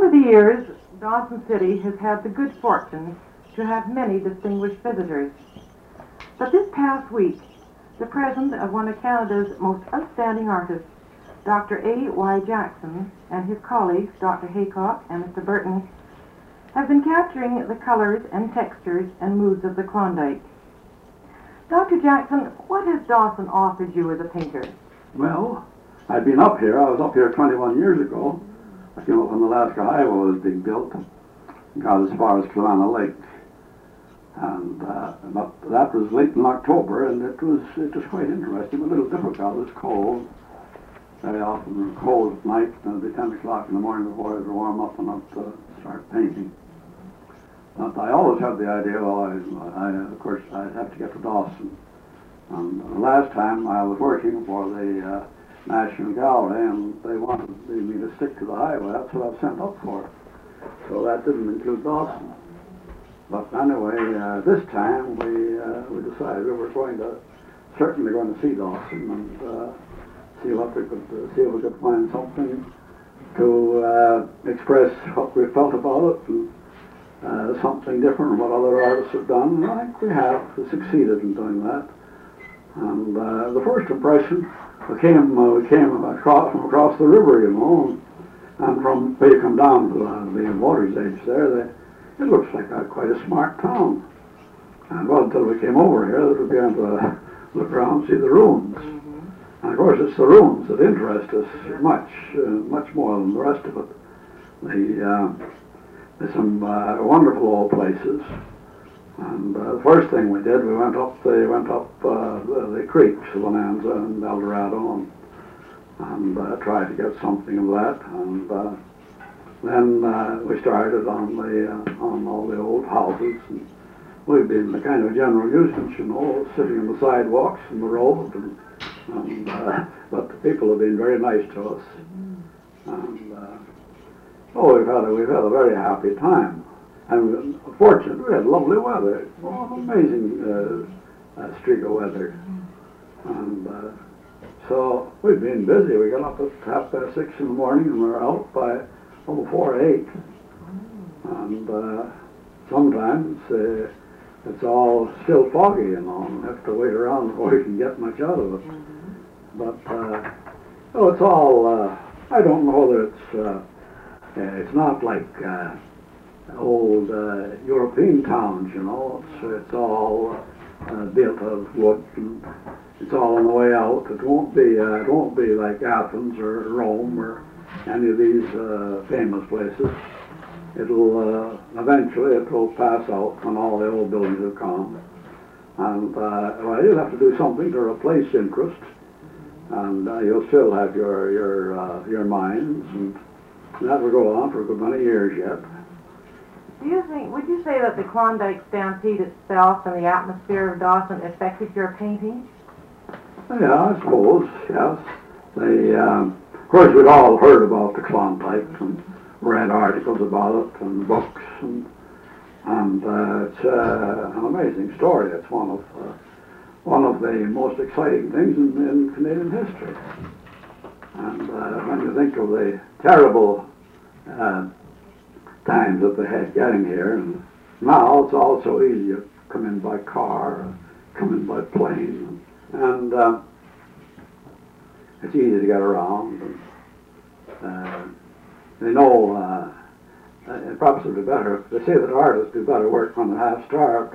Over the years, Dawson City has had the good fortune to have many distinguished visitors. But this past week, the presence of one of Canada's most outstanding artists, Dr. A.Y. Jackson, and his colleagues, Dr. Haycock and Mr. Burton, have been capturing the colors and textures and moods of the Klondike. Dr. Jackson, what has Dawson offered you as a painter? Well, I'd been up here. I was up here 21 years ago. I came up when the Alaska Highway was being built and got as far as Kilana Lake. And that was late in October, and it was quite interesting, a little difficult. It was cold, very often cold at night, and it'd be 10 o'clock in the morning before it would warm up enough to start painting. But I always had the idea, well, of course, I'd have to get to Dawson. And the last time I was working for the National Gallery, and they wanted me to stick to the highway. That's what I was sent up for. So that didn't include Dawson. But anyway, this time we decided we were certainly going to see Dawson and see if we could find something to express what we felt about it, and something different from what other artists have done. And I think we have succeeded in doing that. And the first impression, we came across the river, you know, and from where you come down to the water's edge there, it looks like quite a smart town. And well, until we came over here, we began to look around and see the ruins. Mm-hmm. And of course, it's the ruins that interest us much more than the rest of it. There's some wonderful old places. And the first thing we did, we went up the creeks, Bonanza and El Dorado, and tried to get something of that. And then we started on all the old houses. And we've been the kind of general nuisance, you know, sitting on the sidewalks and the road. But the people have been very nice to us. And we've had a very happy time. And fortunately, we had lovely weather. Amazing streak of weather. And so we've been busy. We got up at 6:30 in the morning, and we were out by before 8. And sometimes it's all still foggy, you know, and have to wait around before you can get much out of it. But it's all. I don't know whether it's not like old European towns, you know. It's all built of wood, and it's all on the way out. It won't be like Athens or Rome or any of these famous places. Eventually it will pass out when all the old buildings have come. And well, you'll have to do something to replace interest, and you'll still have your mines, and that will go on for a good many years yet. Would you say that the Klondike Stampede itself and the atmosphere of Dawson affected your painting? Yeah, I suppose, yes. Of course, we'd all heard about the Klondike and read articles about it and books, and it's an amazing story. It's one of the most exciting things in Canadian history. And when you think of the terrible times that they had getting here, and now it's all so easy. You come in by car, come in by plane, and it's easy to get around. And, they know perhaps it would be better. They say that artists do better work when they're half-starved.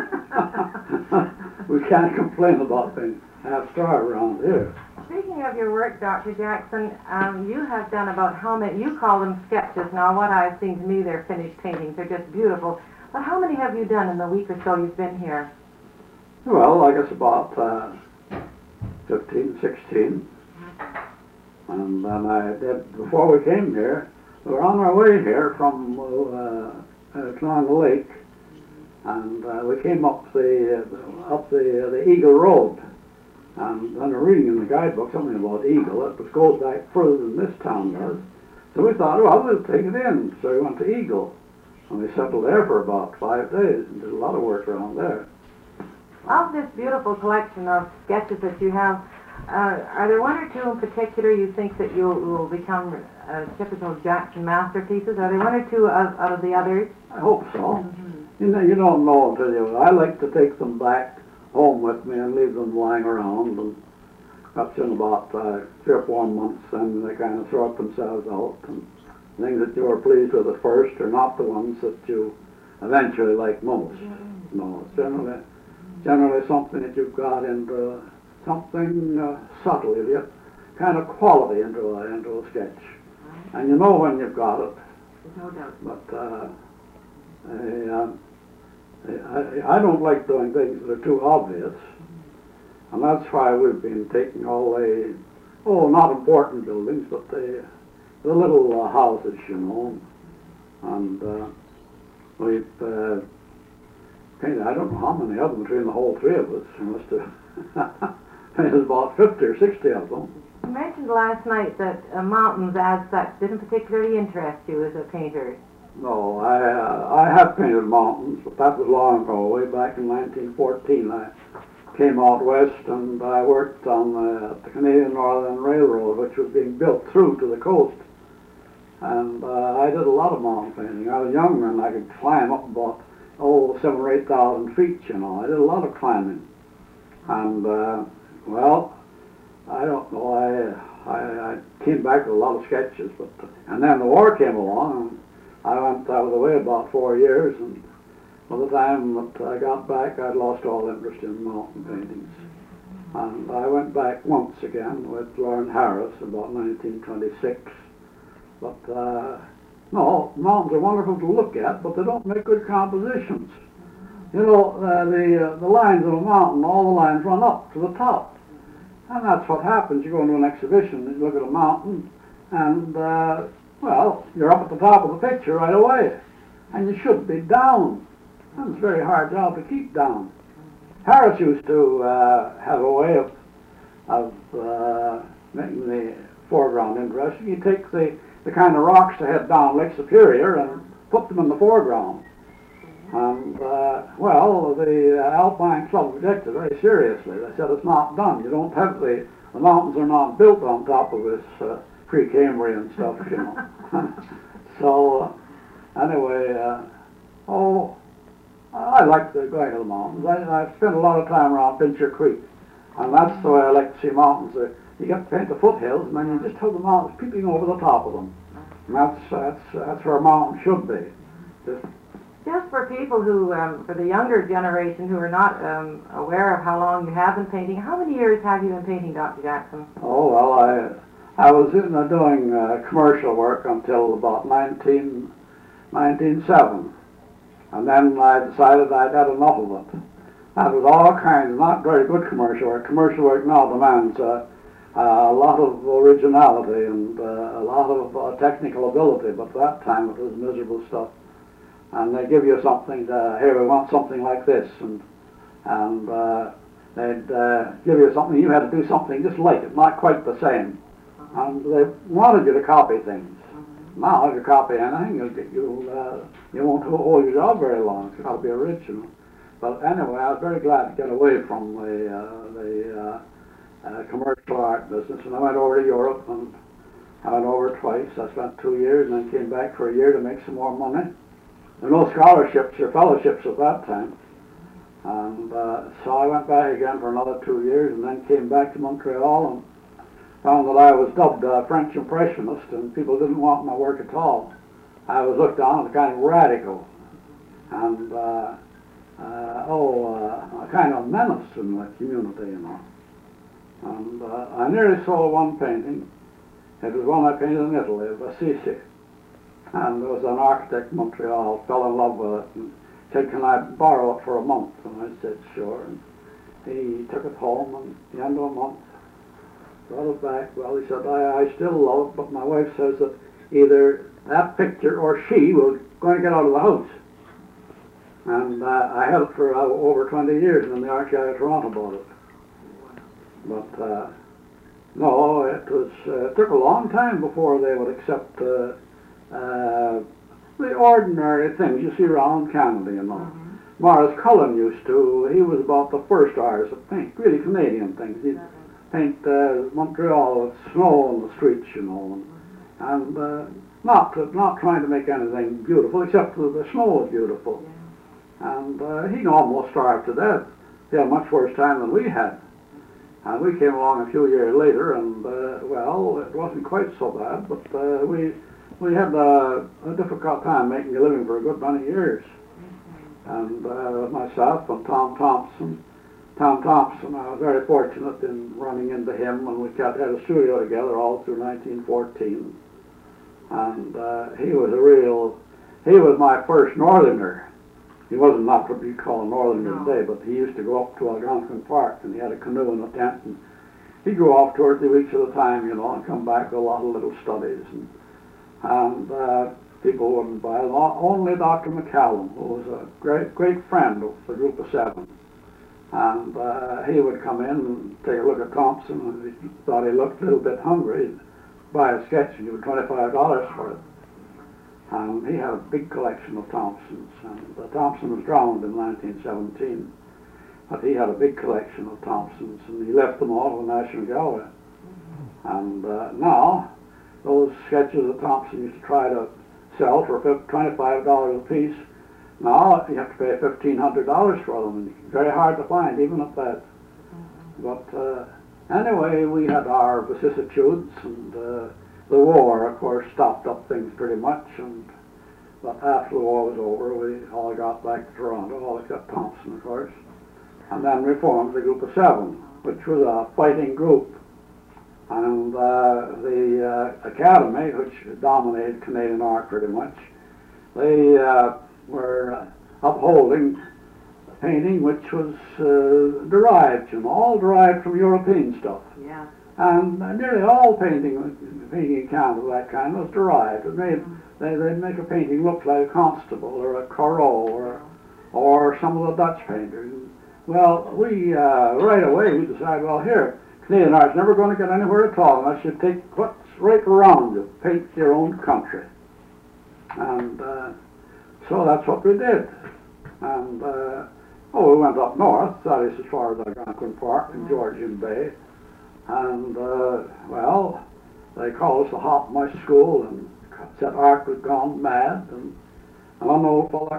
We can't complain about being half-starved around here. Speaking of your work, Dr. Jackson, you have done about how many, you call them sketches. Now, what I've seen to me, they're finished paintings. They're just beautiful. But how many have you done in the week or so you've been here? Well, I guess about 15, 16. And then I did, before we came here, we were on our way here from Kilana Lake, and we came up the Eagle Road. And then we're reading in the guidebook something about Eagle. It goes back further than this town does. So we thought, well, we'll take it in. So we went to Eagle. And we settled there for about 5 days and did a lot of work around there. Of this beautiful collection of sketches that you have, are there one or two in particular you think that you will become typical Jackson masterpieces? Are there one or two out of the others? I hope so. You don't know until you. I like to take them back home with me and leave them lying around, and that's in about 3 or 4 months, and they kind of sort themselves out. And things that you were pleased with at first are not the ones that you eventually like most. No, it's generally something that you've got into something subtle. You get kind of quality into a sketch, and you know when you've got it. No doubt. But I don't like doing things that are too obvious, and that's why we've been taking all the not important buildings, but the little houses, you know, and we've painted, I don't know how many of them between the whole three of us. We must have painted about 50 or 60 of them. You mentioned last night that mountains as such didn't particularly interest you as a painter. No, I have painted mountains, but that was long ago, way back in 1914. I came out west and I worked on the Canadian Northern Railroad, which was being built through to the coast. And I did a lot of mountain painting. I was younger and I could climb up about 7,000 or 8,000 feet, you know. I did a lot of climbing. And well, I don't know, I came back with a lot of sketches, and then the war came along, and I was away about 4 years, and by the time that I got back, I'd lost all interest in mountain paintings. And I went back once again with Lawrence Harris about 1926. But no, mountains are wonderful to look at, but they don't make good compositions. You know, the lines of a mountain, all the lines run up to the top. And that's what happens. You go into an exhibition and you look at a mountain, and well, you're up at the top of the picture right away, and you should be down. And it's a very hard job to keep down. Harris used to have a way of making the foreground interesting. You take the kind of rocks that head down Lake Superior and put them in the foreground. And well, the Alpine Club rejected it very seriously. They said it's not done. You don't have the mountains are not built on top of this Precambrian stuff, you know. So anyway, I like going to the mountains. I spent a lot of time around Pincher Creek, and that's the way I like to see mountains. You get to paint the foothills, and then you just have the mountains peeping over the top of them. And that's where a mountain should be. Just for people who, for the younger generation who are not aware of how long you have been painting, how many years have you been painting, Dr. Jackson? Oh, well, I was doing commercial work until about 1907. And then I decided I'd had enough of it. That was all kinds of not very good commercial work. Commercial work now demands a lot of originality and a lot of technical ability, but at that time it was miserable stuff. And they give you something, here we want something like this, and they'd give you something, you had to do something just like it, not quite the same. And they wanted you to copy things. Now, if you copy anything, you won't hold your job very long. It's got to be original. But anyway, I was very glad to get away from the commercial art business, and I went over to Europe, and I went over twice. I spent 2 years, and then came back for a year to make some more money. There were no scholarships or fellowships at that time, and so I went back again for another 2 years, and then came back to Montreal and found that I was dubbed a French Impressionist, and people didn't want my work at all. I was looked on as kind of radical, and a kind of menace in the community, you know. And I nearly sold one painting. It was one I painted in Italy, of Assisi. And there was an architect in Montreal, fell in love with it, and said, "Can I borrow it for a month?" And I said, "Sure." And he took it home, and at the end of a month, brought it back. Well, he said, I still love it, but my wife says that either that picture or she was going to get out of the house. And I had it for over 20 years, and then the Archive of Toronto bought it. But no, it took a long time before they would accept the ordinary things you see around Canada, you know. Morris Cullen used to, he was about the first artist to paint really Canadian things. He'd paint Montreal with snow on the streets, you know, and not trying to make anything beautiful, except that the snow was beautiful. Yeah. And he almost starved to death. He had a much worse time than we had. And we came along a few years later, and well, it wasn't quite so bad, but we had a difficult time making a living for a good many years. And myself and Tom Thompson, I was very fortunate in running into him when we had a studio together all through 1914. And he was my first northerner. He wasn't not what you call a northerner today, but he used to go up to Algonquin Park, and he had a canoe and a tent, and he'd go off 2 or 3 weeks at a time, you know, and come back with a lot of little studies. And people wouldn't buy them. Only Dr. McCallum, who was a great friend of the Group of Seven. And he would come in and take a look at Thompson, and he thought he looked a little bit hungry. He'd buy a sketch and give $25 for it. And he had a big collection of Thompsons. And Thompson was drowned in 1917. But he had a big collection of Thompsons, and he left them all to the National Gallery. And now, those sketches that Thompson used to try to sell for $25 a piece, now you have to pay $1,500 for them, and it's very hard to find, even at that. But anyway, we had our vicissitudes, and the war, of course, stopped up things pretty much. But after the war was over, we all got back to Toronto, all except Thompson, of course. And then we formed the Group of Seven, which was a fighting group. And the Academy, which dominated Canadian art pretty much, they were upholding painting which was derived, all derived from European stuff. Yeah. And nearly all painting in Canada, that kind, was derived. It made, they'd make a painting look like a Constable or a Corot or some of the Dutch painters. Well, we right away we decided, well, here, Canadian art's never going to get anywhere at all unless you take what's right around you, paint your own country. And so that's what we did. And we went up north, that is as far as Algonquin Park and Georgian Bay. And well, they called us the Hop Mush School, and said art was gone mad. And an old fellow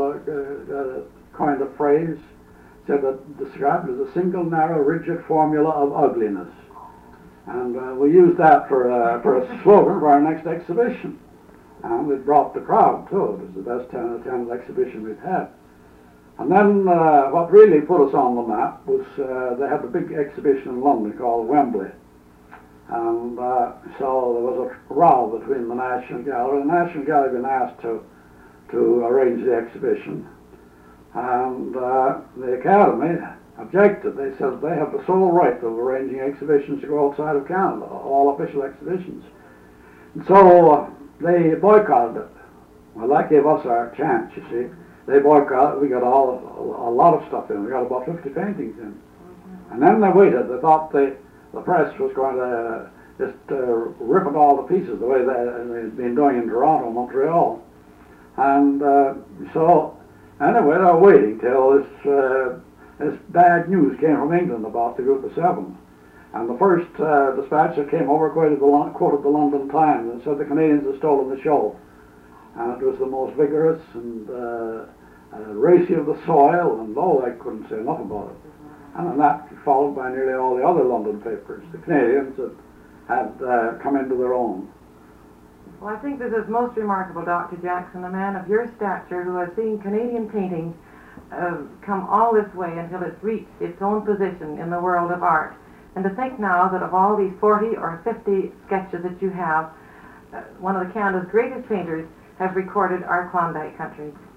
coined a phrase, said that described as a single narrow rigid formula of ugliness. And we used that for a slogan for our next exhibition. And it brought the crowd too. It was the best tennis exhibition we've had. And then what really put us on the map was they had a big exhibition in London called Wembley. And so there was a row between the National Gallery. The National Gallery had been asked to arrange the exhibition. And the Academy objected. They said they have the sole right of arranging exhibitions to go outside of Canada, all official exhibitions. And so they boycotted it. Well, that gave us our chance, you see. They boycotted. We got a lot of stuff in. We got about 50 paintings in. And then they waited. They thought the press was going to just rip it all to pieces the way they'd been doing in Toronto and Montreal. And so anyway, they were waiting till this bad news came from England about the Group of Seven. And the first dispatch that came over quoted the London Times and said the Canadians had stolen the show. And it was the most vigorous and racy of the soil, and I couldn't say enough about it. And that followed by nearly all the other London papers. The Canadians had come into their own. Well, I think this is most remarkable, Dr. Jackson, a man of your stature who has seen Canadian painting come all this way until it's reached its own position in the world of art. And to think now that of all these 40 or 50 sketches that you have, one of Canada's greatest painters have recorded our Klondike country.